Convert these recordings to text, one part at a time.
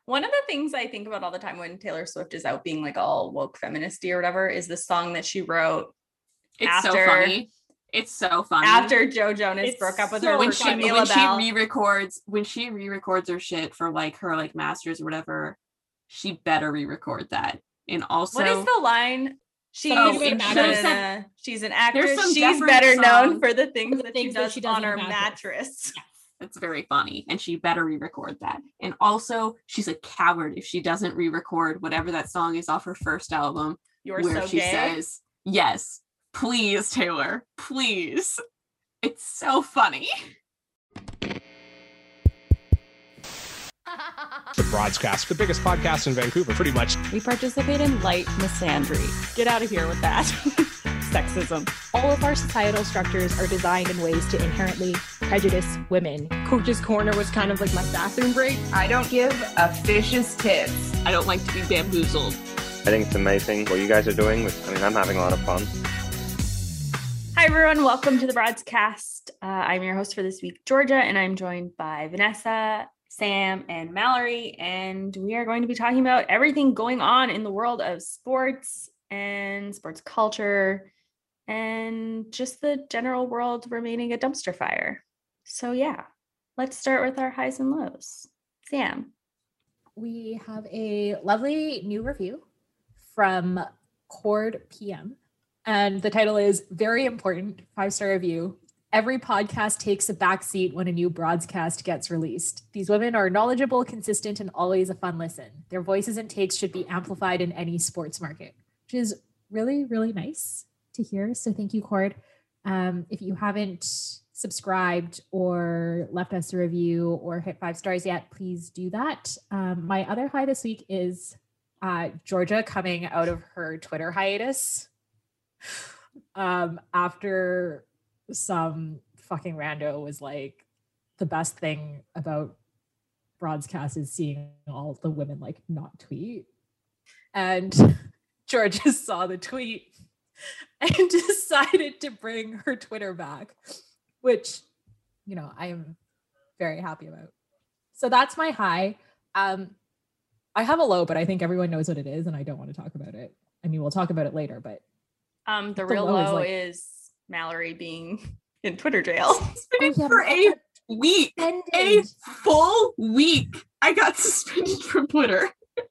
One of the things I think about all the time when Taylor Swift is out being like all woke feministy or whatever is the song that she wrote. It's so funny. It's so funny. After Joe Jonas broke up with her when for Camila Bell. When she re-records her shit for like her like masters or whatever, she better re-record that. And also, what is the line? She's an actress. She's better known for the things that she does on her mattress. Yes. That's very funny. And she better re-record that. And also, she's a coward if she doesn't re-record whatever that song is off her first album. She says, yes, please, Taylor, please. It's so funny. The Broadscast, the biggest podcast in Vancouver, pretty much. We participate in light misandry. Get out of here with that. Sexism. All of our societal structures are designed in ways to inherently prejudice women. Coach's Corner was kind of like my bathroom break. I don't give a fish's tits. I don't like to be bamboozled. I think it's amazing what you guys are doing. I'm having a lot of fun. Hi, everyone. Welcome to the Broadscast. I'm your host for this week, Georgia, and I'm joined by Vanessa, Sam, and Mallory, and we are going to be talking about everything going on in the world of sports and sports culture and just the general world remaining a dumpster fire. So yeah, let's start with our highs and lows. Sam. We have a lovely new review from Cord PM, and the title is Very Important, 5-star review. Every podcast takes a backseat when a new broadcast gets released. These women are knowledgeable, consistent, and always a fun listen. Their voices and takes should be amplified in any sports market, which is really, really nice to hear. So thank you, Cord. If you haven't subscribed or left us a review or hit 5 stars yet, please do that. My other high this week is Georgia coming out of her Twitter hiatus after some fucking rando was like, the best thing about broadcast is seeing all the women like not tweet. And Georgia saw the tweet and decided to bring her Twitter back, which, you know, I am very happy about. So that's my high. I have a low, but I think everyone knows what it is and I don't want to talk about it. I mean, we'll talk about it later, but the real low is Mallory being in Twitter jail. Suspended for a week. A full week. I got suspended from Twitter.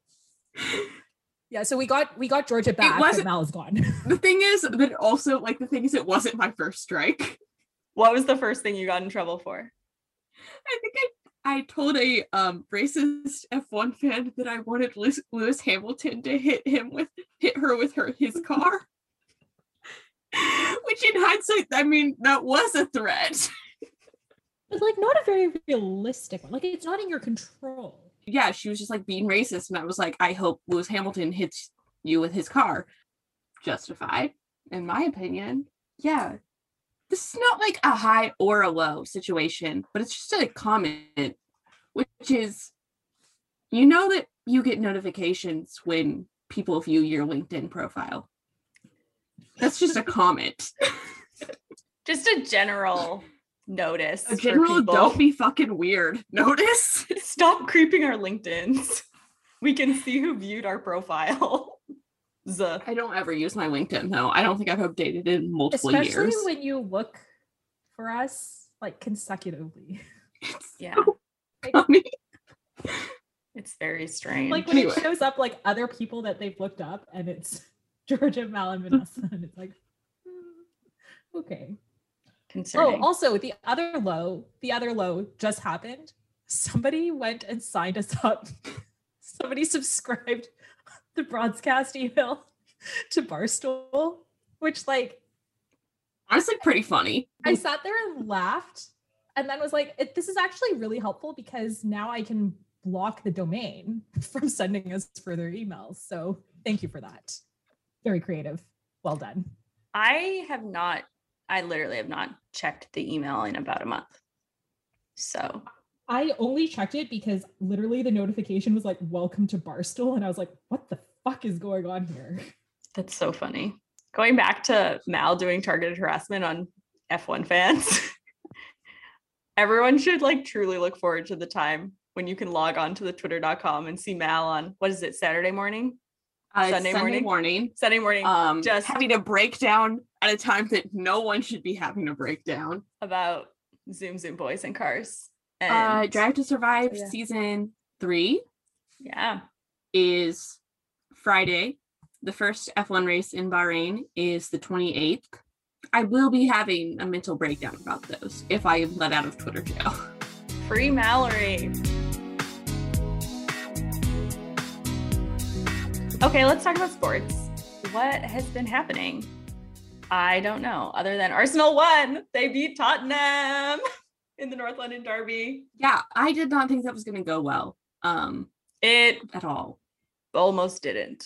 Yeah, so we got Georgia back, but Mal is gone. The thing is, it wasn't my first strike. What was the first thing you got in trouble for? I think I told a racist F1 fan that I wanted Lewis Hamilton to hit her with his car. Which in hindsight, I mean, that was a threat. But like not a very realistic one. Like it's not in your control. Yeah, she was just like being racist, and I was like, I hope Lewis Hamilton hits you with his car. Justified, in my opinion. Yeah. This is not like a high or a low situation, but it's just a comment, which is, you know that you get notifications when people view your LinkedIn profile. That's just a comment. Just a general notice. A general don't be fucking weird notice. Stop creeping our LinkedIns. We can see who viewed our profile. I don't ever use my LinkedIn though. I don't think I've updated it in multiple years. Especially when you look for us like consecutively. Yeah. So funny. It's very strange. Like when it shows up like other people that they've looked up and it's Georgia, Mal, and Vanessa, and it's like, okay. Concerning. Oh, also the other low just happened. Somebody went and signed us up. Somebody subscribed the broadcast email to Barstool, which like honestly pretty funny. I sat there and laughed and then was like, this is actually really helpful because now I can block the domain from sending us further emails. So thank you for that. Very creative. Well done. I literally have not checked the email in about a month. So I only checked it because literally the notification was like, welcome to Barstool. And I was like, what the fuck is going on here? That's so funny. Going back to Mal doing targeted harassment on F1 fans. Everyone should like truly look forward to the time when you can log on to the twitter.com and see Mal on, what is it, Saturday morning? Sunday morning. Sunday morning. Just having to break down at a time that no one should be having to break down. About Zoom Boys and Cars. And Drive to Survive season 3. Yeah. Is Friday. The first F1 race in Bahrain is the 28th. I will be having a mental breakdown about those if I am let out of Twitter jail. Free Mallory. Okay, let's talk about sports. What has been happening? I don't know, other than Arsenal won. They beat Tottenham in the North London derby. Yeah, I did not think that was going to go well. It at all. Almost didn't.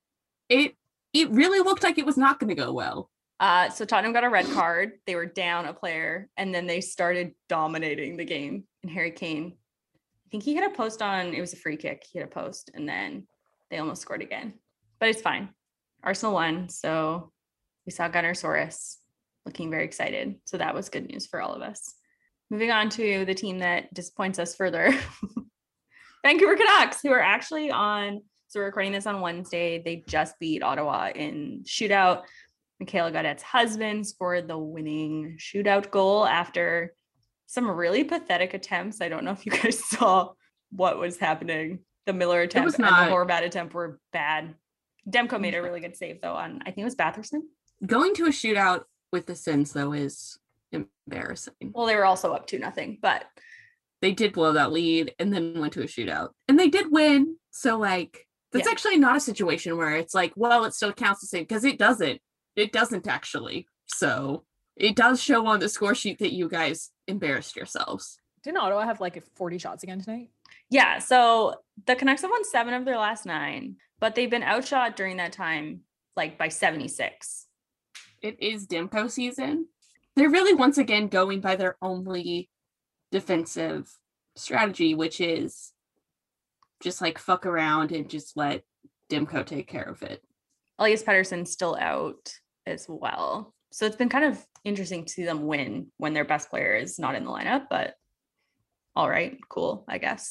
It really looked like it was not going to go well. So Tottenham got a red card. They were down a player, and then they started dominating the game. And Harry Kane, I think he had a post on, it was a free kick. He had a post, and then they almost scored again. But it's fine. Arsenal won, so we saw Gunnersaurus looking very excited. So that was good news for all of us. Moving on to the team that disappoints us further. Vancouver Canucks, who are actually on, so we're recording this on Wednesday. They just beat Ottawa in shootout. Michaela Gaudette's husband scored the winning shootout goal after some really pathetic attempts. I don't know if you guys saw what was happening. The Miller attempt and the Horvat attempt were bad. Demko made a really good save, though, on, I think it was Batherson. Going to a shootout with the Sens, though, is embarrassing. Well, they were also up 2-0, but they did blow that lead and then went to a shootout. And they did win. So, like, that's actually not a situation where it's like, well, it still counts the same, because it doesn't. It doesn't actually. So it does show on the score sheet that you guys embarrassed yourselves. Didn't Ottawa have like 40 shots again tonight? Yeah. So the Canucks have won 7 of their last 9, but they've been outshot during that time, like by 76. It is Demko season. They're really once again going by their only defensive strategy, which is just like fuck around and just let Demko take care of it. Elias Pettersson's still out as well. So it's been kind of interesting to see them win when their best player is not in the lineup, but all right, cool, I guess.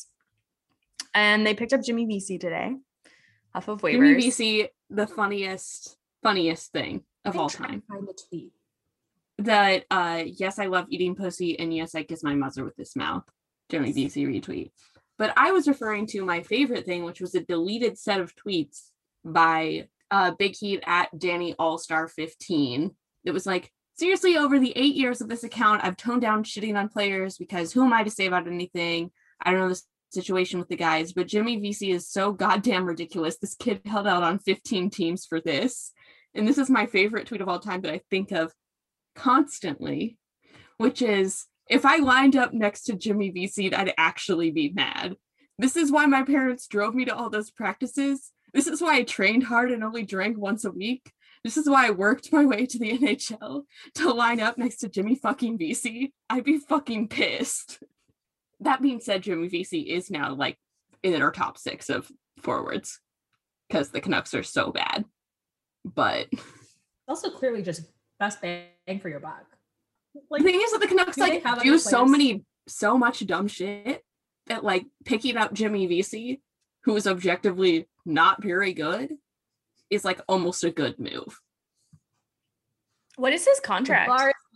And they picked up Jimmy Vesey today off of waivers. Jimmy Vesey, the funniest thing of all time. Find the tweet. That yes, I love eating pussy, and yes, I kiss my mother with this mouth. Jimmy Vesey retweet. But I was referring to my favorite thing, which was a deleted set of tweets by Big Heat at Danny All-Star 15. It was like, seriously, over the 8 years of this account, I've toned down shitting on players because who am I to say about anything? I don't know the situation with the guys, but Jimmy Vesey is so goddamn ridiculous. This kid held out on 15 teams for this. And this is my favorite tweet of all time that I think of constantly, which is, if I lined up next to Jimmy Vesey, I'd actually be mad. This is why my parents drove me to all those practices. This is why I trained hard and only drank once a week. This is why I worked my way to the NHL to line up next to Jimmy fucking Vesey. I'd be fucking pissed. That being said, Jimmy Vesey is now like in our top 6 of forwards because the Canucks are so bad. But also clearly just best bang for your buck. Like, the thing is that the Canucks like do so much dumb shit that like picking up Jimmy Vesey, who is objectively not very good, is like almost a good move. What is his contract?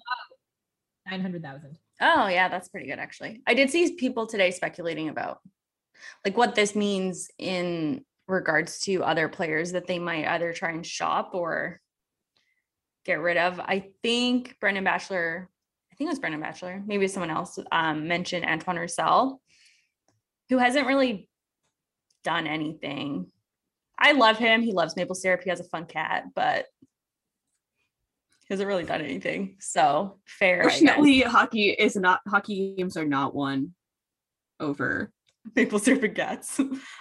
900,000. Oh yeah, that's pretty good actually. I did see people today speculating about like what this means in regards to other players that they might either try and shop or get rid of. I think it was Brendan Batchelor, maybe someone else mentioned Antoine Roussel, who hasn't really done anything. I love him. He loves maple syrup. He has a fun cat, but he hasn't really done anything. So fair. Fortunately, hockey games are not won over maple syrup and cats.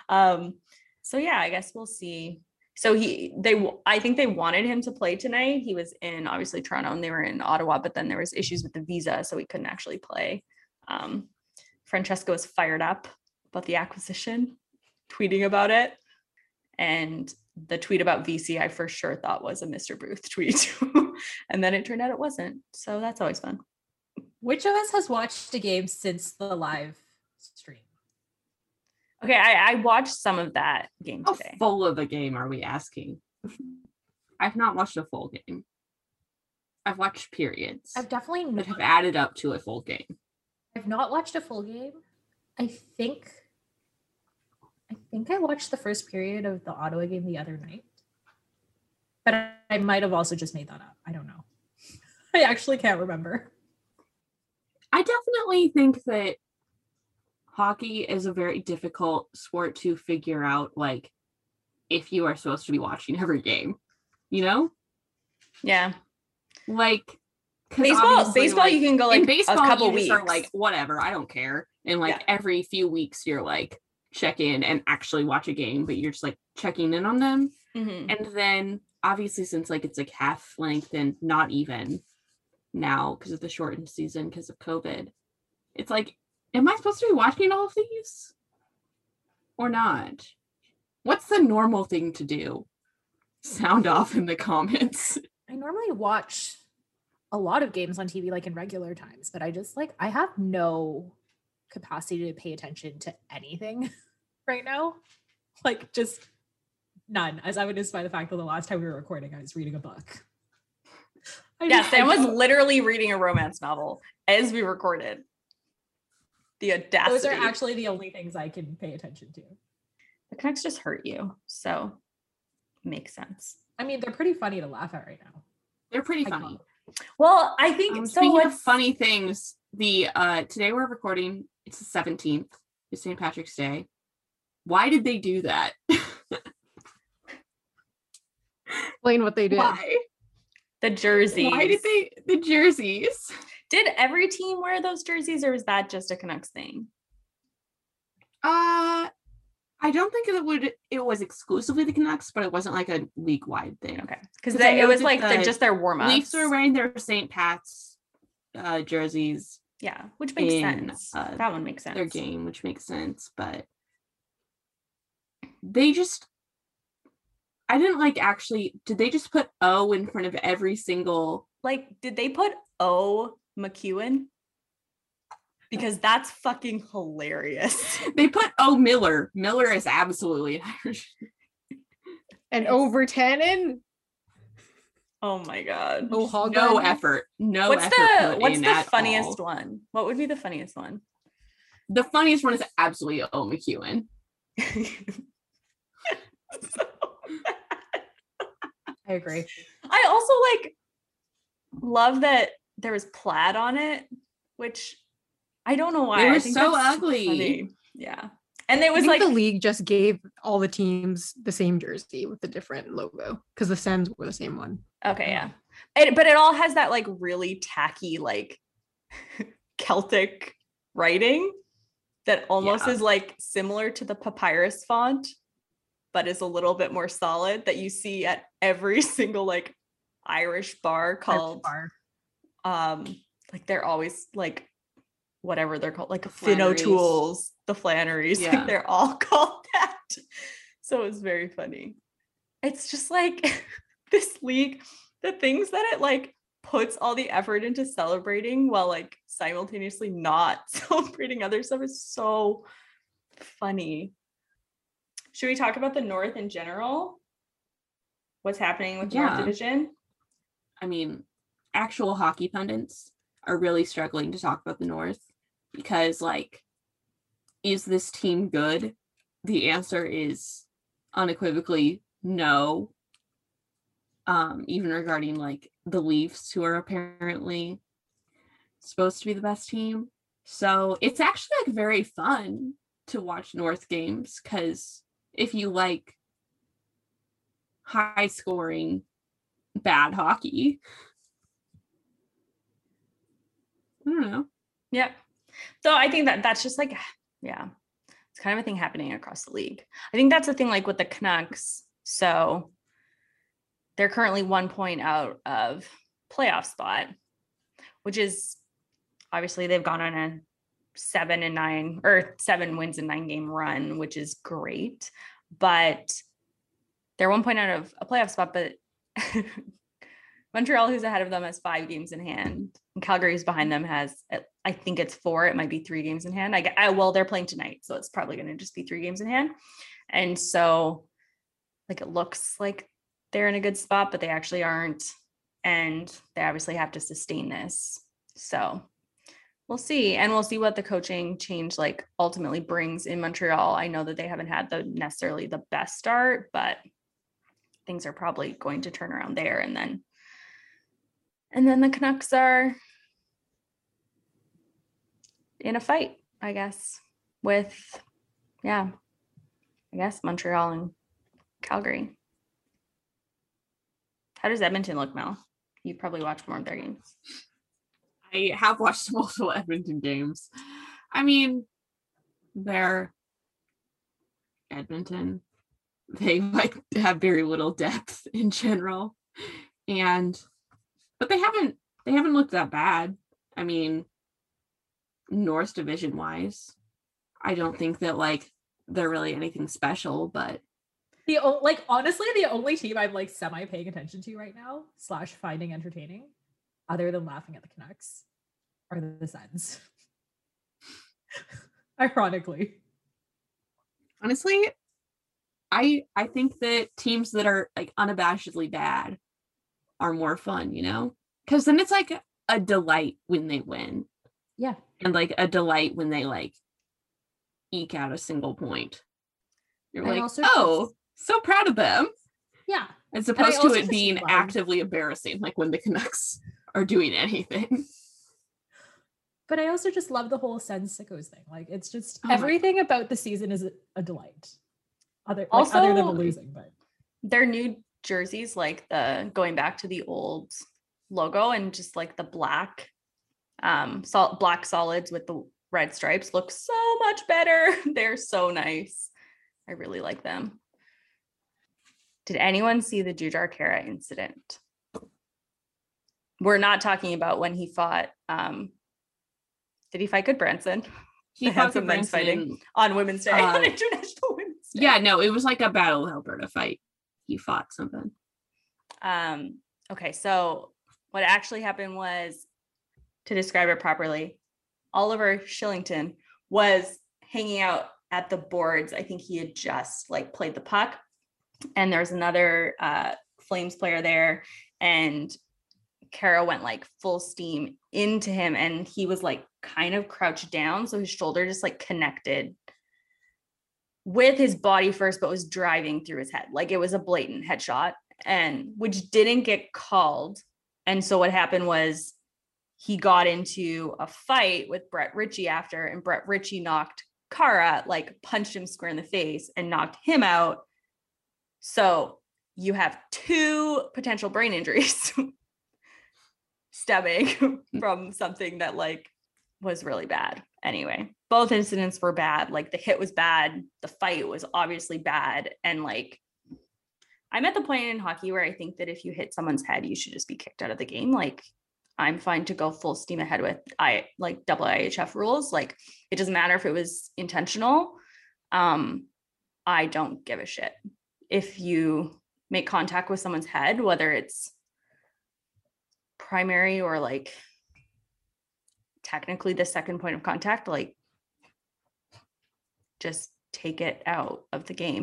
So yeah, I guess we'll see. So I think they wanted him to play tonight. He was in obviously Toronto and they were in Ottawa, but then there was issues with the visa, so he couldn't actually play. Francesco was fired up about the acquisition, tweeting about it. And the tweet about VC, I for sure thought was a Mr. Booth tweet. And then it turned out it wasn't. So that's always fun. Which of us has watched a game since the live stream? Okay, I watched some of that game How today. full of a game are we asking? I've not watched a full game. I've watched periods I've definitely that not, have added up to a full game. I've not watched a full game. I think I watched the first period of the Ottawa game the other night. But I might have also just made that up. I don't know. I actually can't remember. I definitely think that hockey is a very difficult sport to figure out, like, if you are supposed to be watching every game, you know? Yeah. Like, 'cause Baseball, obviously, like, you can go like in baseball, a couple you just weeks. are like, whatever, I don't care. And like Yeah. every few weeks, you're like, check in and actually watch a game, but you're just like checking in on them. Mhm. And then obviously, since like it's like half length and not even now because of the shortened season because of COVID, it's like, am I supposed to be watching all of these or not? What's the normal thing to do? Sound off in the comments. I normally watch a lot of games on TV like in regular times, but I just like I have no capacity to pay attention to anything right now. Like just none, as evidenced by the fact that the last time we were recording, I was reading a book. Yeah, Sam was literally reading a romance novel as we recorded. The audacity. Those are actually the only things I can pay attention to. The Canucks just hurt you, so makes sense. I mean, they're pretty funny to laugh at right now. They're pretty I funny. Well, I think so. Speaking of funny things, the today we're recording. It's the 17th. It's St. Patrick's Day. Why did they do that? Explain what they did. Why? The jerseys. Why did they the jerseys? Did every team wear those jerseys, or was that just a Canucks thing? I don't think it was exclusively the Canucks, but it wasn't like a league-wide thing. Okay, because 'Cause I it know was that like the just their warm-ups. Leafs were wearing their St. Pat's jerseys Yeah, which makes in, sense. That one makes sense. their game, which makes sense, but they just I didn't like actually did they just put O in front of every single Like, did they put O McEwen? Because that's fucking hilarious. they put O Miller. Miller is absolutely Irish. And over Tannen? Oh my god. Oh, Hogger? No effort. No What's effort. what's in the at funniest all. one? What would be the funniest one? The funniest one is absolutely O McEwen. I agree. I also like love that there was plaid on it, which I don't know why. It I was think so that's ugly. funny. Yeah. And it I was think like the league just gave all the teams the same jersey with the different logo because the Sens were the same one. okay, yeah. But it all has that like really tacky, like Celtic writing that almost Yeah. is like similar to the papyrus font, but is a little bit more solid that you see at every single like Irish bar called like they're always like whatever they're called, like Finn Flannery's. O'Toole's, the Flannery's, Yeah. like they're all called that. So it's very funny. It's just like this league, the things that it like puts all the effort into celebrating while like simultaneously not celebrating other stuff is so funny. Should we talk about the North in general? What's happening with the North Yeah. Division? I mean, actual hockey pundits are really struggling to talk about the North because, like, is this team good? The answer is unequivocally no. Even regarding like the Leafs, who are apparently supposed to be the best team. So it's actually like very fun to watch North games because if you like high scoring bad hockey, I don't know. Yeah. So I think that that's just like, yeah, it's kind of a thing happening across the league. I think that's the thing, like with the Canucks. So they're currently 1 point out of playoff spot, which is obviously they've gone on a 7 wins and 9 game run, which is great. But they're 1 point out of a playoff spot, but Montreal, who's ahead of them, has 5 games in hand, And Calgary's behind them has, I think it's 4. It might be 3 games in hand. Well, they're playing tonight, so it's probably going to just be 3 games in hand. And so, like, it looks like they're in a good spot, but they actually aren't. And they obviously have to sustain this. So we'll see. And we'll see what the coaching change like ultimately brings in Montreal. I know that they haven't had necessarily the best start, but things are probably going to turn around there. And then the Canucks are in a fight, I guess, with, Montreal and Calgary. How does Edmonton look, Mel? You probably watch more of their games. I have watched multiple Edmonton games. I mean, they're Edmonton. They have very little depth in general. But they haven't looked that bad. I mean, North Division wise, I don't think that they're really anything special, but honestly, the only team I'm semi paying attention to right now / finding entertaining, other than laughing at the Canucks, are the Sens. Ironically. Honestly, I think that teams that are unabashedly bad are more fun, because then it's a delight when they win. Yeah. And a delight when they eke out a single point. You're so proud of them. Yeah. As opposed to it being actively embarrassing, when the Canucks are doing anything. But I also just love the whole Sens Sickos thing. It's just everything about the season is a delight. Other than the losing, but their new jerseys, going back to the old logo and just the black, black solids with the red stripes look so much better. They're so nice. I really like them. Did anyone see the Jujhar Khaira incident? We're not talking about when he fought. Did he fight Goodbranson? He fought some men's fighting on Women's Day, on International Women's Day. Yeah, no, it was a Battle of Alberta fight. He fought something. Okay, so what actually happened was, to describe it properly, Oliver Shillington was hanging out at the boards. I think he had just played the puck, and there's another Flames player there, and Khaira went full steam into him, and he was kind of crouched down, so his shoulder just connected with his body first, but was driving through his head. It was a blatant headshot, and which didn't get called. And so what happened was he got into a fight with Brett Ritchie after, and Brett Ritchie knocked Khaira, punched him square in the face and knocked him out. So you have 2 potential brain injuries stemming from something that was really bad. Anyway, both incidents were bad. The hit was bad. The fight was obviously bad. And I'm at the point in hockey where I think that if you hit someone's head, you should just be kicked out of the game. I'm fine to go full steam ahead with double IHF rules. It doesn't matter if it was intentional. I don't give a shit. If you make contact with someone's head, whether it's primary or technically the second point of contact, just take it out of the game.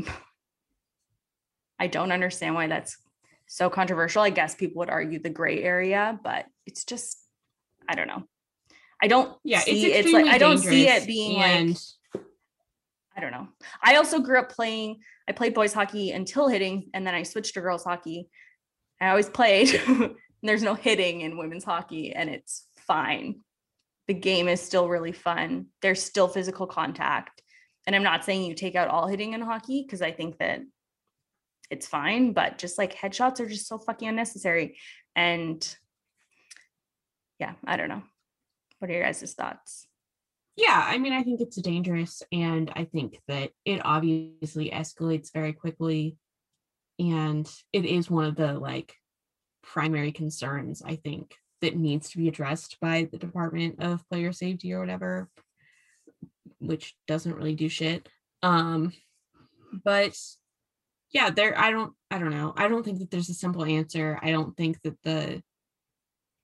I don't understand why that's so controversial. I guess people would argue the gray area, but it's just, I don't know. I don't see it's I don't see it being I don't know. I also grew up I played boys hockey until hitting, and then I switched to girls hockey. I always played. There's no hitting in women's hockey, and it's fine. The game is still really fun. There's still physical contact. And I'm not saying you take out all hitting in hockey, because I think that it's fine, but just headshots are just so fucking unnecessary. And yeah, I don't know. What are your guys' thoughts? Yeah, I mean, I think it's dangerous, and I think that it obviously escalates very quickly, and it is one of the primary concerns, I think, that needs to be addressed by the Department of Player Safety or whatever, which doesn't really do shit. But yeah, I don't know. I don't think that there's a simple answer. I don't think that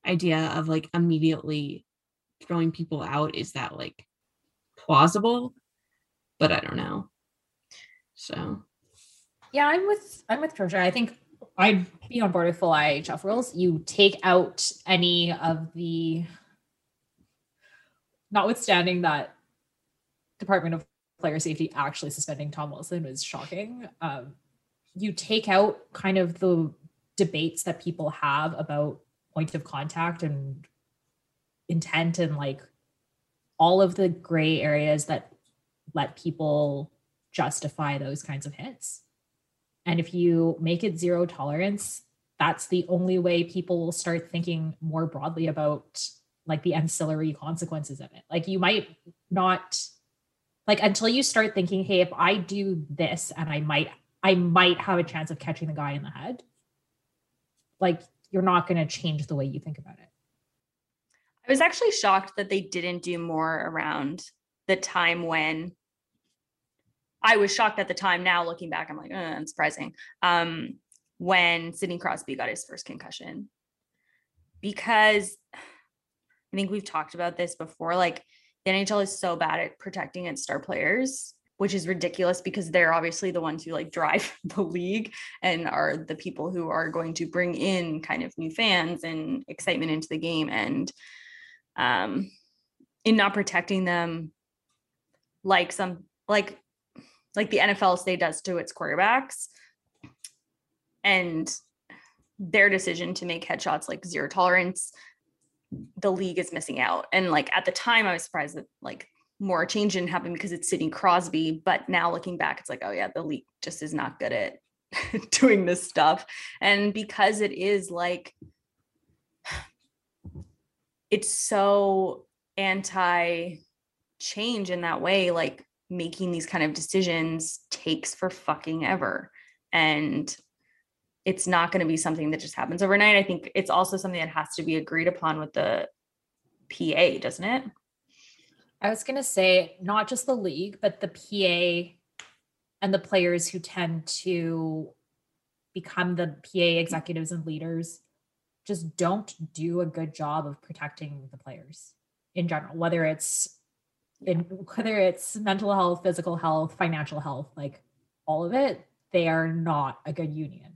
idea of like immediately throwing people out, is that like plausible? But I don't know. So Yeah, I'm with Georgia. I think I'd be on board with full IHF rules. You take out any of the, notwithstanding that Department of Player Safety actually suspending Tom Wilson was shocking. You take out kind of the debates that people have about point of contact and intent and like all of the gray areas that let people justify those kinds of hits. And if you make it zero tolerance, that's the only way people will start thinking more broadly about like the ancillary consequences of it. Like you might not, like until you start thinking, hey, if I do this and I might have a chance of catching the guy in the head, like you're not going to change the way you think about it. I was actually shocked that they didn't do more around the time when I was shocked at the time. Now looking back, I'm like, unsurprising. When Sidney Crosby got his first concussion, because I think we've talked about this before. Like the NHL is so bad at protecting its star players, which is ridiculous because they're obviously the ones who like drive the league and are the people who are going to bring in kind of new fans and excitement into the game. And in not protecting them, like the NFL say does to its quarterbacks, and their decision to make headshots like zero tolerance, the league is missing out. And like at the time I was surprised that like more change didn't happen because it's Sidney Crosby, but now looking back, it's like, oh yeah, the league just is not good at doing this stuff. And because it is like, it's so anti-change in that way, like making these kind of decisions takes for fucking ever. And it's not going to be something that just happens overnight. I think it's also something that has to be agreed upon with the PA, doesn't it? I was going to say not just the league, but the PA and the players who tend to become the PA executives and leaders just don't do a good job of protecting the players in general, whether it's mental health, physical health, financial health, like all of it. They are not a good union.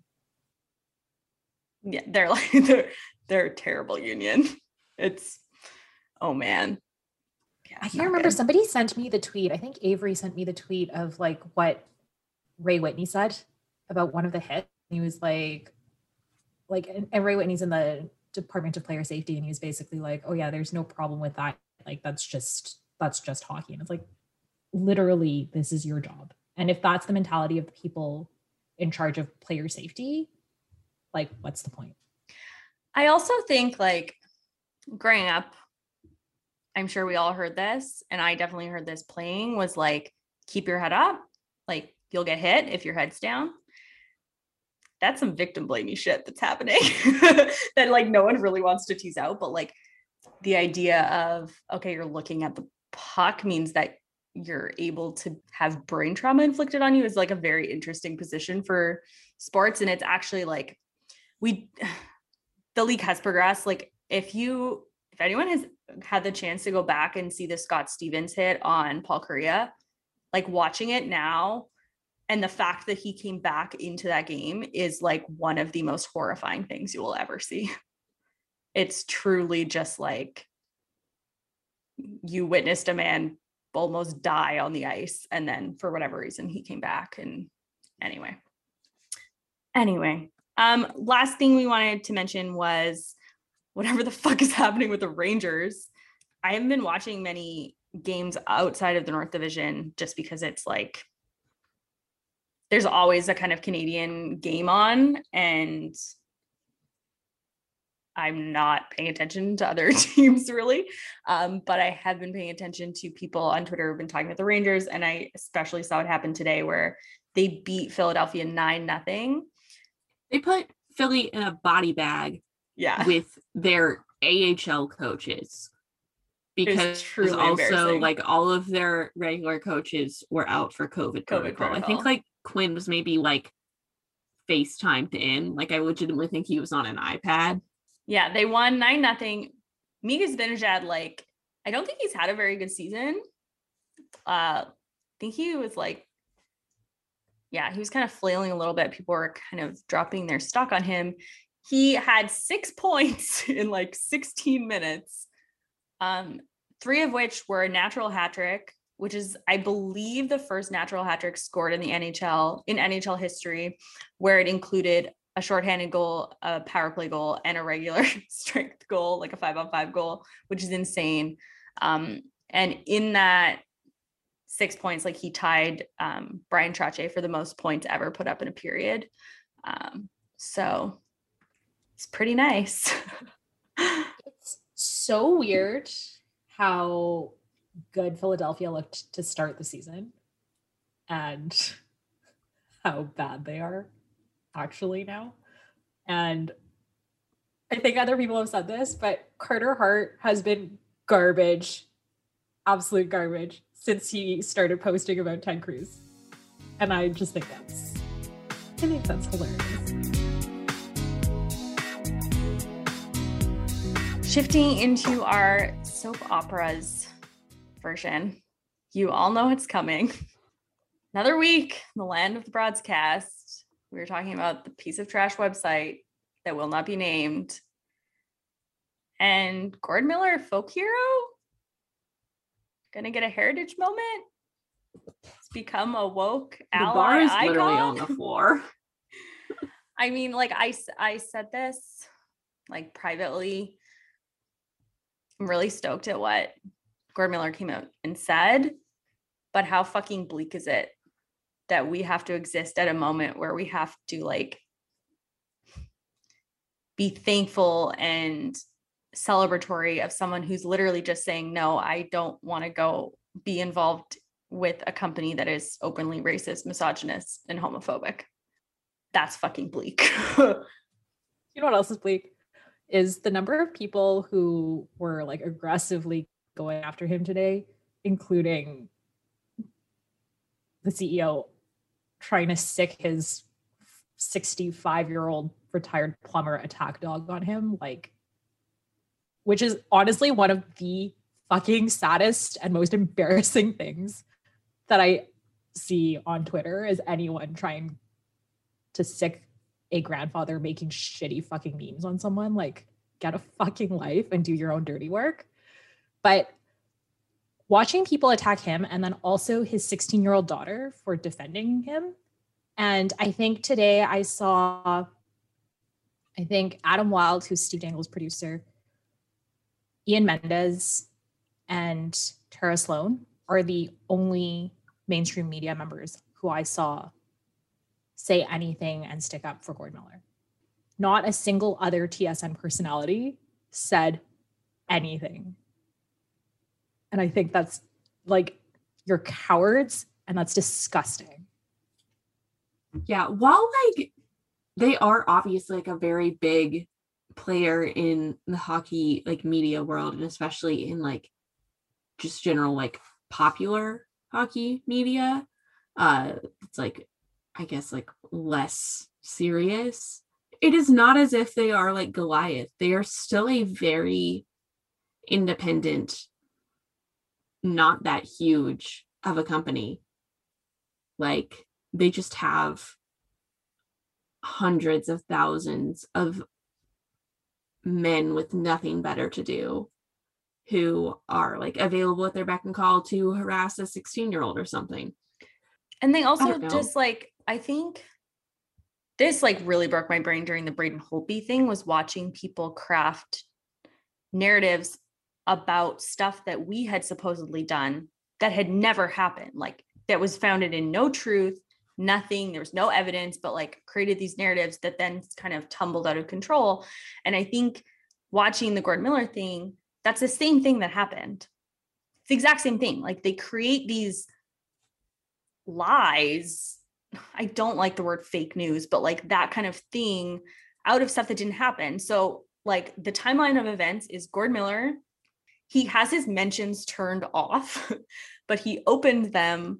Yeah, they're like they're a terrible union. It's, oh man. Yeah, I can't remember. Somebody sent me the tweet. I think Avery sent me the tweet of like what Ray Whitney said about one of the hits. He was like, and Ray Whitney's in the Department of Player Safety, and he was basically like, oh yeah, there's no problem with that. Like that's just hockey. And it's like, literally, this is your job. And if that's the mentality of the people in charge of player safety, like what's the point? I also think like growing up, I'm sure we all heard this, and I definitely heard this playing, was like, keep your head up. Like you'll get hit if your head's down. That's some victim blamey shit that's happening that like no one really wants to tease out. But like the idea of, okay, you're looking at the puck means that you're able to have brain trauma inflicted on you is like a very interesting position for sports. And it's actually like the league has progressed. Like if anyone has had the chance to go back and see the Scott Stevens hit on Paul Kariya, like watching it now, and the fact that he came back into that game is like one of the most horrifying things you will ever see. It's truly just like you witnessed a man almost die on the ice, and then for whatever reason he came back. And anyway, last thing we wanted to mention was whatever the fuck is happening with the Rangers. I haven't been watching many games outside of the North Division just because it's like there's always a kind of Canadian game on, and I'm not paying attention to other teams really. But I have been paying attention to people on Twitter who've been talking about the Rangers. And I especially saw it happen today where they beat Philadelphia 9-0. They put Philly in a body bag with their AHL coaches. Because also like all of their regular coaches were out for COVID protocol. I think like Quinn was maybe like FaceTimed in. Like I legitimately think he was on an iPad. Yeah, they won 9-0. Mika Zibanejad, like, I don't think he's had a very good season. I think he was like, yeah, he was kind of flailing a little bit. People were kind of dropping their stock on him. He had 6 points in like 16 minutes, 3 of which were a natural hat trick, which is, I believe, the first natural hat trick scored in the NHL, in NHL history, where it included a shorthanded goal, a power play goal, and a regular strength goal, like a 5-on-5 goal, which is insane. And in that 6 points, like he tied Brian Trottier for the most points ever put up in a period. So it's pretty nice. It's so weird how good Philadelphia looked to start the season and how bad they are actually now. And I think other people have said this, but Carter Hart has been garbage, absolute garbage, since he started posting about Ted Cruz. And I just think that's hilarious. Shifting into our soap operas version, you all know it's coming. Another week in the land of the broadcast. We were talking about the piece of trash website that will not be named. And Gordon Miller, folk hero, gonna get a heritage moment. It's become a woke ally. The bar is icon. literally on the floor. I mean, like I said this like privately. I'm really stoked at what Gordon Miller came out and said, but how fucking bleak is it that we have to exist at a moment where we have to like be thankful and celebratory of someone who's literally just saying, no, I don't want to go be involved with a company that is openly racist, misogynist, and homophobic. That's fucking bleak. You know what else is bleak? Is the number of people who were like aggressively going after him today, including the CEO trying to sick his 65-year-old retired plumber attack dog on him, like, which is honestly one of the fucking saddest and most embarrassing things that I see on Twitter, is anyone trying to sick a grandfather making shitty fucking memes on someone. Like, get a fucking life and do your own dirty work. But watching people attack him, and then also his 16-year-old daughter for defending him. And I think today I saw, I think Adam Wilde, who's Steve Dangle's producer, Ian Mendez, and Tara Sloan are the only mainstream media members who I saw say anything and stick up for Gordon Miller. Not a single other TSN personality said anything. And I think that's like, you're cowards, and that's disgusting. Yeah, while like they are obviously like a very big player in the hockey like media world, and especially in like just general like popular hockey media, it's like, I guess, like less serious. It is not as if they are like Goliath. They are still a very independent, not that huge of a company. Like, they just have hundreds of thousands of men with nothing better to do who are like available at their beck and call to harass a 16-year-old or something. And they also just like, I think this like really broke my brain during the Braden Holtby thing, was watching people craft narratives about stuff that we had supposedly done that had never happened, like that was founded in no truth, nothing, there was no evidence, but like created these narratives that then kind of tumbled out of control. And I think watching the Gordon Miller thing, that's the same thing that happened. It's the exact same thing. Like, they create these lies. I don't like the word fake news, but like that kind of thing out of stuff that didn't happen. So like the timeline of events is Gordon Miller, he has his mentions turned off, but he opened them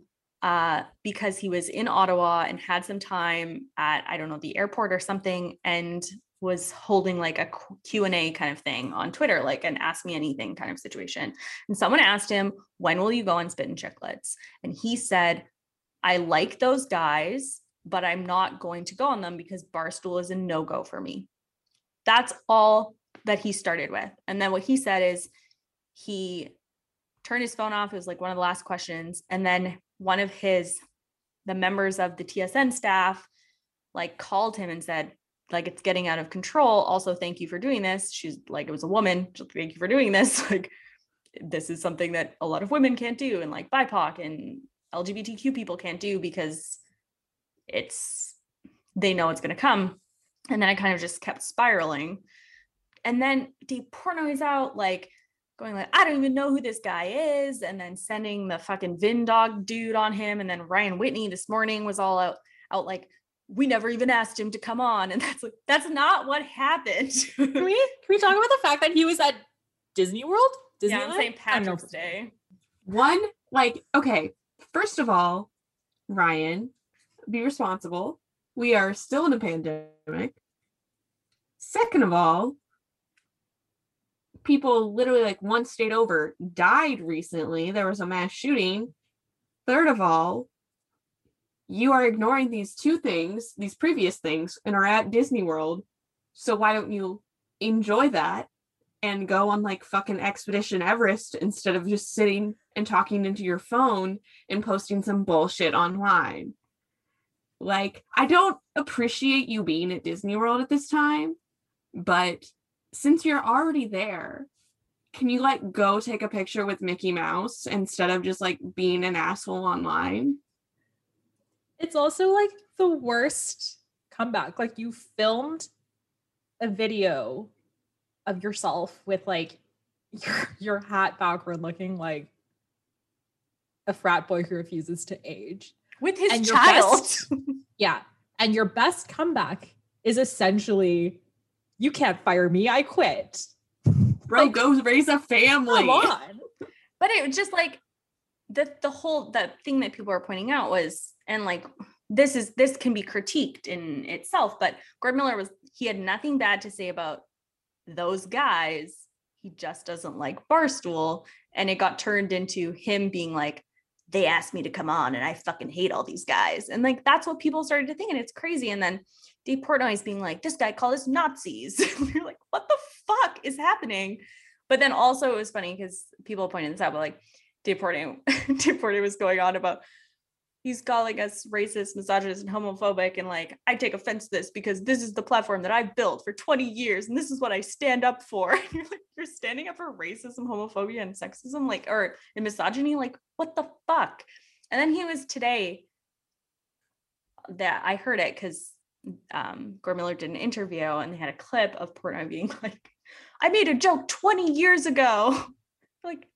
because he was in Ottawa and had some time at, I don't know, the airport or something. And was holding like a Q&A kind of thing on Twitter, like an ask me anything kind of situation. And someone asked him, when will you go on Spit and Chicklets? And he said, I like those guys, but I'm not going to go on them because Barstool is a no-go for me. That's all that he started with. And then what he said is he turned his phone off. It was like one of the last questions. And then one of the members of the TSN staff like called him and said, like, it's getting out of control. Also, thank you for doing this. She's like, it was a woman. Thank you for doing this. Like, this is something that a lot of women can't do. And like BIPOC and LGBTQ people can't do because they know it's going to come. And then I kind of just kept spiraling. And then Dave Portnoy's out, like, going like, I don't even know who this guy is. And then sending the fucking Vin dog dude on him. And then Ryan Whitney this morning was all out like, we never even asked him to come on. And that's not what happened. Can we talk about the fact that he was at Disney World? Yeah, on St. Patrick's Day. One, like, okay, first of all, Ryan, be responsible. We are still in a pandemic. Second of all, people literally like one state over died recently. There was a mass shooting. Third of all, you are ignoring these two things, these previous things, and are at Disney World. So why don't you enjoy that and go on like fucking Expedition Everest instead of just sitting and talking into your phone and posting some bullshit online? Like, I don't appreciate you being at Disney World at this time, but since you're already there, can you like go take a picture with Mickey Mouse instead of just like being an asshole online? It's also like the worst comeback. Like, you filmed a video of yourself with like your hat backward looking like a frat boy who refuses to age. With his child. Yeah. And your best comeback is essentially, you can't fire me, I quit. Bro, like, go raise a family. Come on. But it was just like the thing that people are pointing out was, and like this can be critiqued in itself, but Gordon Miller he had nothing bad to say about those guys. He just doesn't like Barstool. And it got turned into him being like, they asked me to come on and I fucking hate all these guys. And like, that's what people started to think. And it's crazy. And then Dave Portnoy's being like, this guy called us Nazis. You're like, what the fuck is happening? But then also it was funny because people pointed this out, but like Dave Portnoy was going on about, he's calling us racist, misogynist, and homophobic. And like, I take offense to this because this is the platform that I've built for 20 years. And this is what I stand up for. And you're like, you're standing up for racism, homophobia, and sexism, like, or and misogyny. Like, what the fuck? And then he was today, that I heard it because Gordon Miller did an interview and they had a clip of Portnoy being like, I made a joke 20 years ago. Like,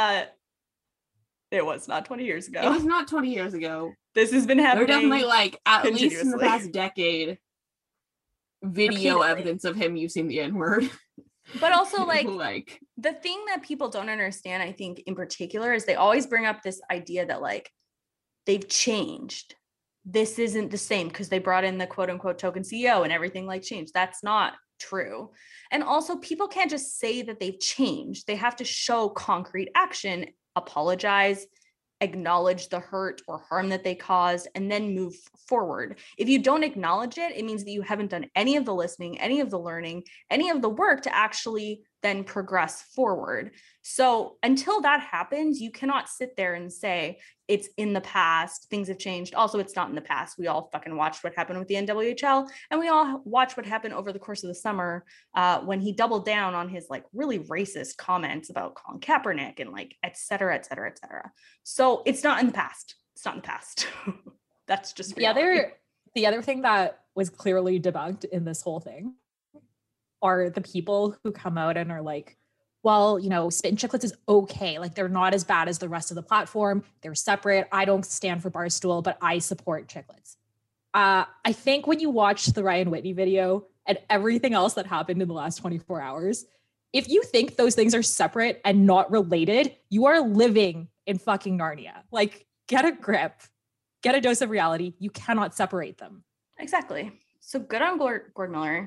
it was not 20 years ago. It was not 20 years ago. This has been happening. They're definitely like, at least in the past decade, video evidence of him using the N-word. But also like the thing that people don't understand, I think in particular, is they always bring up this idea that like they've changed. This isn't the same because they brought in the quote unquote token CEO and everything like changed. That's not true. And also people can't just say that they've changed. They have to show concrete action, apologize, acknowledge the hurt or harm that they caused, and then move forward. If you don't acknowledge it, it means that you haven't done any of the listening, any of the learning, any of the work to actually then progress forward. So until that happens, you cannot sit there and say it's in the past, things have changed. Also, it's not in the past. We all fucking watched what happened with the NWHL, and we all watched what happened over the course of the summer when he doubled down on his like really racist comments about Colin Kaepernick and like et cetera, et cetera, et cetera. So it's not in the past. It's not in the past. That's just reality. The other thing that was clearly debunked in this whole thing are the people who come out and are like, well, you know, Spit and Chicklets is okay. Like, they're not as bad as the rest of the platform. They're separate. I don't stand for Barstool, but I support Chicklets. I think when you watch the Ryan Whitney video and everything else that happened in the last 24 hours, if you think those things are separate and not related, you are living in fucking Narnia. Like, get a grip, get a dose of reality. You cannot separate them. Exactly. So good on Gordon Miller.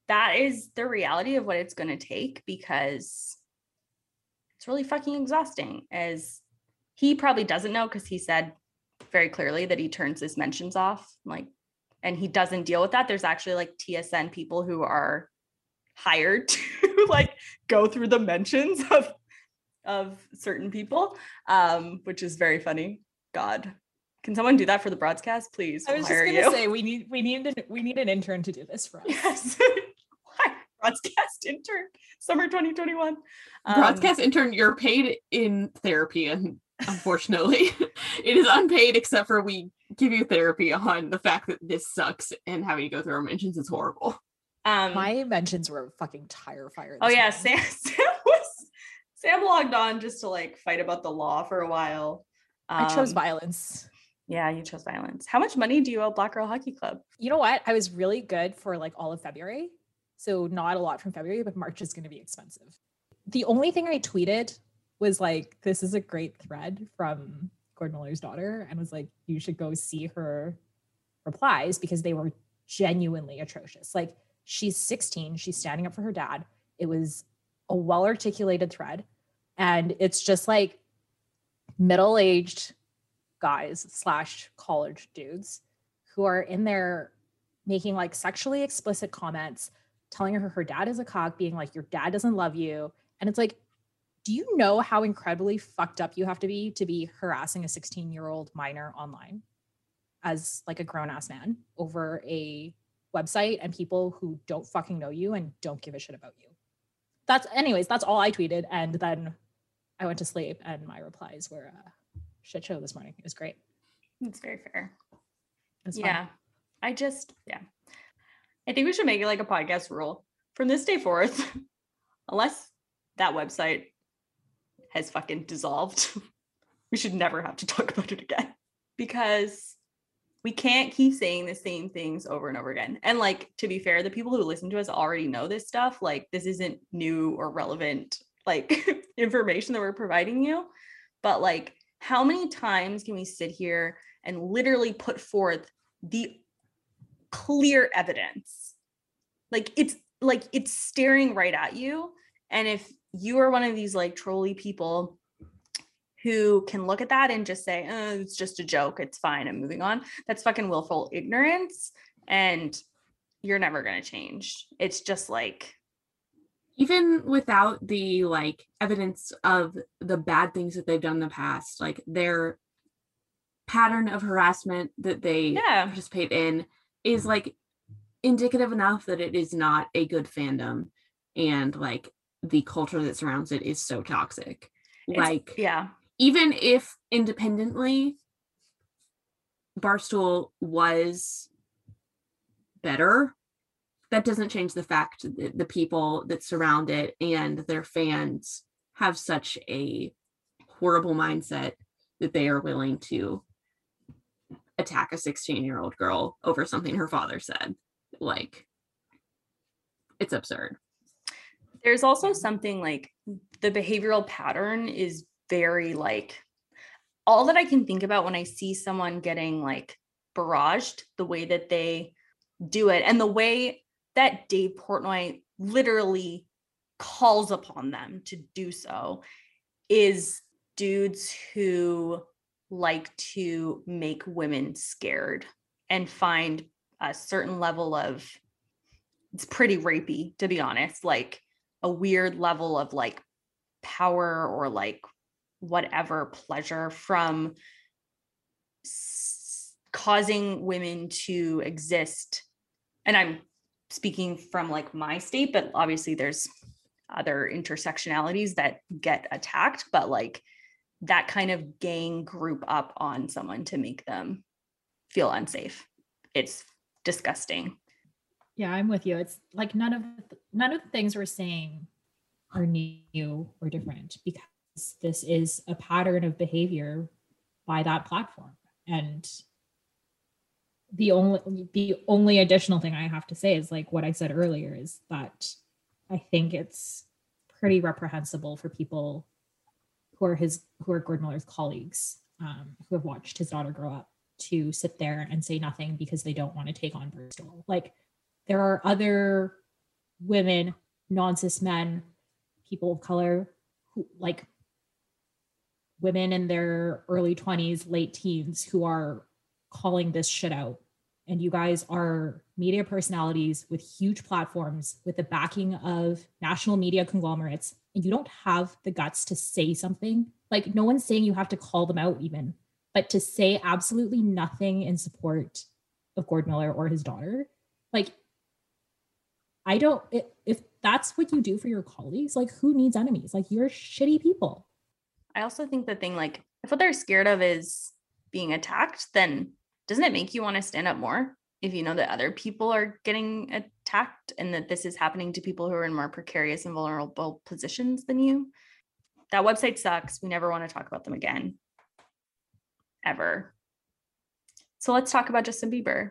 that is the reality of what it's going to take, because it's really fucking exhausting. As he probably doesn't know, because he said very clearly that he turns his mentions off, like, and he doesn't deal with that. There's actually like TSN people who are hired to like go through the mentions of certain people, which is very funny. God, can someone do that for the broadcast, please? I was just gonna say we need an intern to do this for us. Yes. Broadcast intern, summer 2021. Broadcast intern, you're paid in therapy, and unfortunately, it is unpaid except for we give you therapy on the fact that this sucks and having to go through our mentions is horrible. My mentions were a fucking tire fire. Oh yeah, Sam logged on just to like fight about the law for a while. I chose violence. Yeah, you chose violence. How much money do you owe Black Girl Hockey Club? You know what? I was really good for like all of February. So not a lot from February, but March is going to be expensive. The only thing I tweeted was like, this is a great thread from Gordon Miller's daughter, and was like, you should go see her replies because they were genuinely atrocious. Like, she's 16, she's standing up for her dad. It was a well-articulated thread. And it's just like middle-aged guys / college dudes who are in there making like sexually explicit comments, telling her dad is a cock, being like, your dad doesn't love you. And it's like, do you know how incredibly fucked up you have to be harassing a 16-year-old minor online as like a grown-ass man over a website and people who don't fucking know you and don't give a shit about you? That's all I tweeted. And then I went to sleep and my replies were a shit show this morning. It was great. It's very fair. It's yeah. I think we should make it like a podcast rule from this day forth, unless that website has fucking dissolved, we should never have to talk about it again, because we can't keep saying the same things over and over again. And like, to be fair, the people who listen to us already know this stuff. Like, this isn't new or relevant, like information that we're providing you. But like, how many times can we sit here and literally put forth the clear evidence? Like, it's staring right at you. And if you are one of these like trolly people who can look at that and just say, oh, it's just a joke, it's fine, I'm moving on, that's fucking willful ignorance, and you're never going to change. It's just like, even without the like evidence of the bad things that they've done in the past, like their pattern of harassment that they participate in is like indicative enough that it is not a good fandom, and like the culture that surrounds it is so toxic. Like, yeah, even if independently Barstool was better, that doesn't change the fact that the people that surround it and their fans have such a horrible mindset that they are willing to attack a 16-year-old girl over something her father said. Like, it's absurd. There's also something like the behavioral pattern is very like, all that I can think about when I see someone getting like barraged, the way that they do it and the way that Dave Portnoy literally calls upon them to do so, is dudes who like to make women scared and find a certain level of, it's pretty rapey, to be honest, like a weird level of like power or like whatever pleasure from causing women to exist. And I'm speaking from like my state, but obviously there's other intersectionalities that get attacked, but like that kind of gang group up on someone to make them feel unsafe. It's disgusting. Yeah, I'm with you. It's like none of the things we're saying are new or different, because this is a pattern of behavior by that platform. And the only additional thing I have to say is like what I said earlier, is that I think it's pretty reprehensible for people who are Gordon Miller's colleagues, who have watched his daughter grow up, to sit there and say nothing because they don't want to take on Barstool. Like, there are other women, non-cis men, people of color, who like women in their early 20s, late teens who are calling this shit out. And you guys are media personalities with huge platforms, with the backing of national media conglomerates, and you don't have the guts to say something. Like, no one's saying you have to call them out even, but to say absolutely nothing in support of Gord Miller or his daughter. Like, if that's what you do for your colleagues, like, who needs enemies? Like, you're shitty people. I also think the thing, like, if what they're scared of is being attacked, then doesn't it make you want to stand up more if you know that other people are getting attacked and that this is happening to people who are in more precarious and vulnerable positions than you? That website sucks. We never want to talk about them again. Ever. So let's talk about Justin Bieber.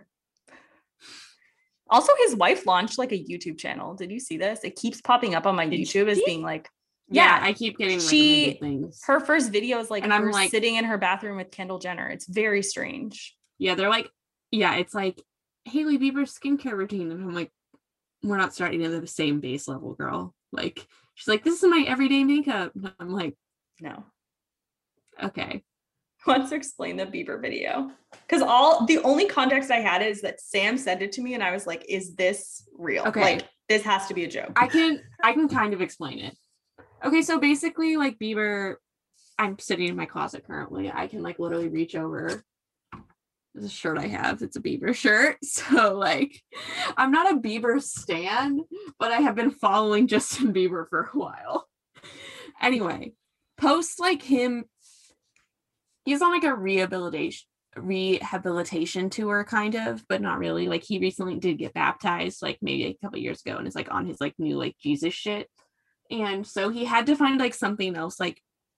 Also, his wife launched like a YouTube channel. Did you see this? It keeps popping up on my YouTube as being like, yeah, I keep getting recommended things. Her first video is like, and I'm her like sitting in her bathroom with Kendall Jenner. It's very strange. Yeah, they're like, yeah, it's like Hailey Bieber's skincare routine. And I'm like, we're not starting at the same base level, girl. Like, she's like, this is my everyday makeup. And I'm like, no. Okay. Wants to explain the Bieber video. Because the only context I had is that Sam sent it to me and I was like, is this real? Okay. Like, this has to be a joke. I can kind of explain it. Okay, so basically, like, Bieber, I'm sitting in my closet currently. I can like literally reach over. This shirt I have, it's a Bieber shirt. So like, I'm not a Bieber stan, but I have been following Justin Bieber for a while. Anyway, posts like him, he's on like a rehabilitation tour kind of, but not really. Like, he recently did get baptized like maybe a couple years ago and is like on his like new like Jesus shit. And so he had to find like something else like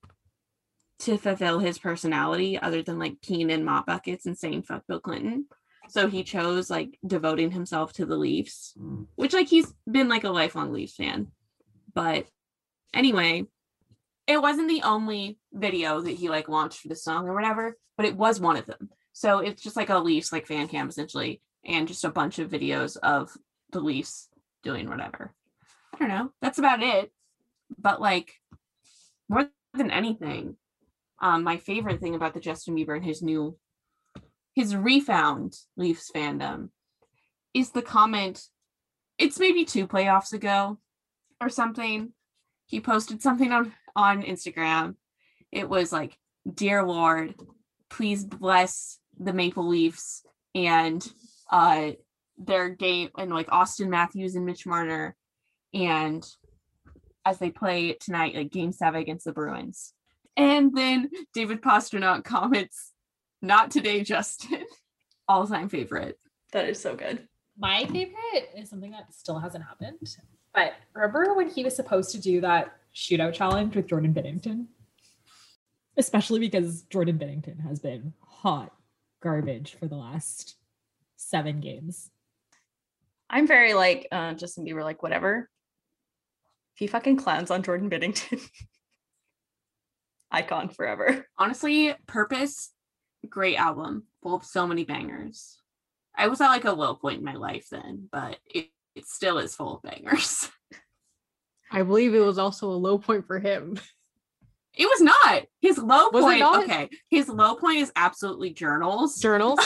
to fulfill his personality other than like peeing in mop buckets and saying fuck Bill Clinton. So he chose like devoting himself to the Leafs, which like he's been like a lifelong Leafs fan. But anyway, it wasn't the only video that he like launched for the song or whatever, but it was one of them. So it's just like a Leafs like fan cam essentially, and just a bunch of videos of the Leafs doing whatever. I don't know. That's about it. But like, more than anything, my favorite thing about the Justin Bieber and his refound Leafs fandom is the comment. It's maybe 2 playoffs ago or something. He posted something on Instagram. It was like, "Dear Lord, please bless the Maple Leafs and their game," and like Austin Matthews and Mitch Marner, and as they play tonight, like Game 7 against the Bruins. And then David Pastrnak comments, "Not today, Justin." All-time favorite. That is so good. My favorite is something that still hasn't happened. But remember when he was supposed to do that shootout challenge with Jordan Binnington? Especially because Jordan Binnington has been hot garbage for the last 7 games. I'm very like Justin Bieber, like, whatever. If he fucking clowns on Jordan Binnington, icon forever. Honestly, Purpose, great album, full of so many bangers. I was at like a low point in my life then, but it still is full of bangers. I believe it was also a low point for him. It was not. His low Was it point. not? Okay, his low point is absolutely Journals. Journals?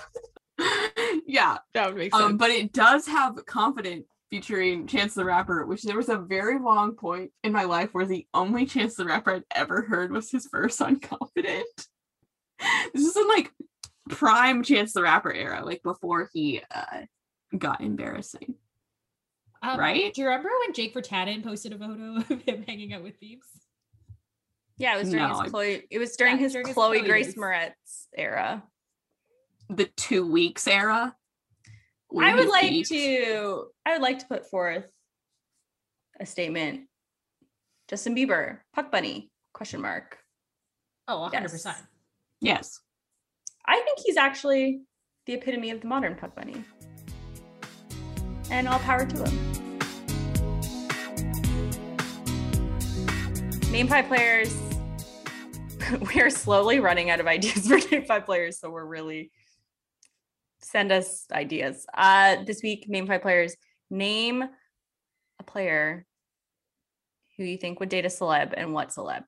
Yeah, That would make sense. but it does have Confident featuring Chance the Rapper, which there was a very long point in my life where the only Chance the Rapper I'd ever heard was his verse on Confident. This is in like prime Chance the Rapper era, like before he got embarrassing. Right? Do you remember when Jake Virtanen posted a photo of him hanging out with Phoebes? Yeah, it was during No, his Chloe. It was during his during his Chloe Chloe Grace days. Moretz era. The 2 weeks era. when I would he like peaked. to put forth a statement. Justin Bieber, Puck Bunny, question mark. Oh, 100%. Yes. Yes. I think he's actually the epitome of the modern Puck Bunny. And all power to him. Name 5 players. We're slowly running out of ideas for name 5 players, so we're really send us ideas. This week, name 5 players. Name a player who you think would date a celeb and what celeb.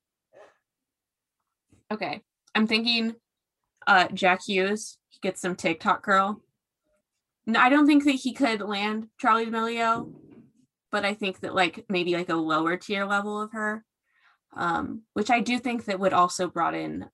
Okay. I'm thinking Jack Hughes. He gets some TikTok girl. No, I don't think that he could land Charli D'Amelio, but I think that like maybe like a lower tier level of her, which I do think that would also broaden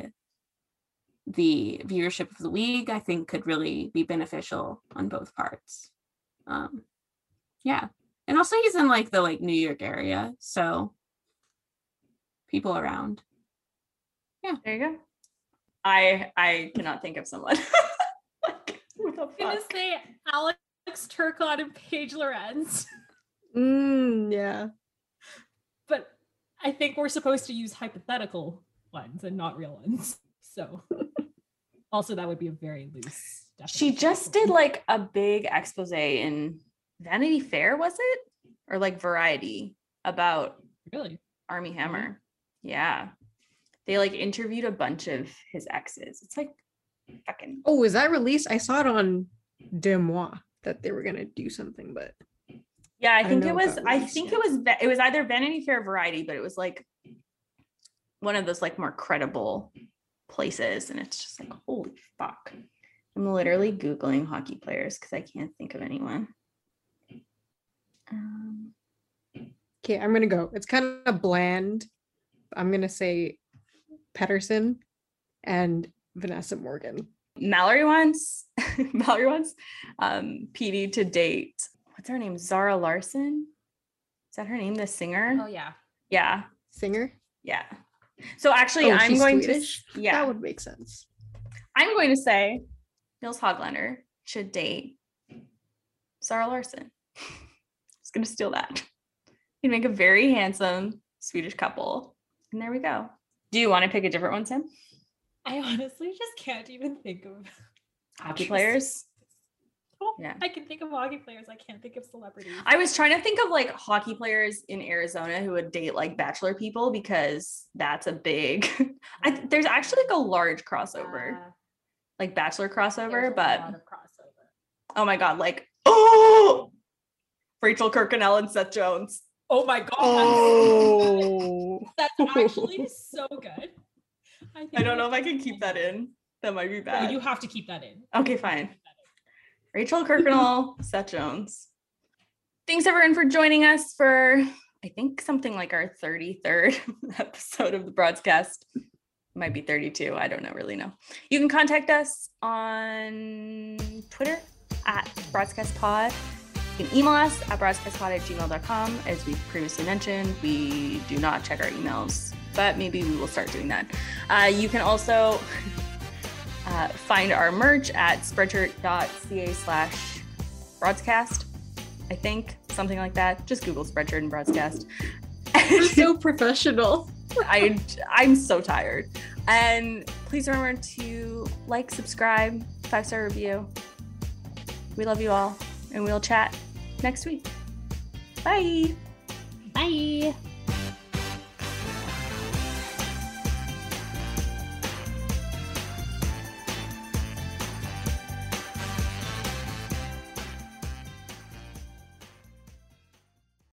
the viewership of the league. I think could really be beneficial on both parts. Yeah. And also he's in like the like New York area, so people around. Yeah. There you go. I cannot think of someone. Like, who the I'm gonna fuck? say Alex Turcotte and Paige Lorenz, Yeah. but I think we're supposed to use hypothetical ones and not real ones. So also that would be a very loose She definition. just did like a big expose in Vanity Fair, was it? Or like Variety about Really? Armie Hammer. Yeah. They like interviewed a bunch of his exes. It's like fucking Oh, is that released? I saw it on Deux Mois that they were gonna do something, but yeah, I don't think know it if was that I was- think it was either Vanity Fair or Variety, but it was like one of those like more credible places. And it's just like, holy fuck. I'm literally Googling hockey players because I can't think of anyone. okay, I'm gonna go. It's kind of bland. I'm gonna say Pedersen and Vanessa Morgan. Mallory wants PD to date, what's her name? Zara Larson? Is that her name? The singer? Oh yeah. Yeah. Singer? Yeah. So actually Oh, I'm she's going Swedish? to yeah. That would make sense. I'm going to say Nils Hoglander should date Zara Larson. Just gonna steal that. You'd make a very handsome Swedish couple. And there we go. Do you want to pick a different one, Sam? I honestly just can't even think of Hockey players? Oh, Yeah. I can think of hockey players. I can't think of celebrities. I was trying to think of like hockey players in Arizona who would date like bachelor people because that's a big there's actually like a large crossover, like bachelor crossover, but crossover. oh my god, like oh Rachel Kirkconnell and Seth Jones. Oh my god. Oh, That's actually so good. I don't know if I can keep that in. That might be No, bad. you have to keep that in. Okay, fine. Rachel Kirkconnell, Seth Jones. Thanks everyone for joining us for, I think, something like our 33rd episode of the broadcast. Might be 32. I don't really know. You can contact us on Twitter at broadcastpod. You can email us at broadcastpod@gmail.com. As we previously mentioned, we do not check our emails, but maybe we will start doing that. You can also find our merch at spreadshirt.ca/broadcast. I think something like that. Just Google Spreadshirt and broadcast. we're so professional. I'm so tired. And please remember to like, subscribe, 5-star review. We love you all, and we'll chat next week. Bye. Bye.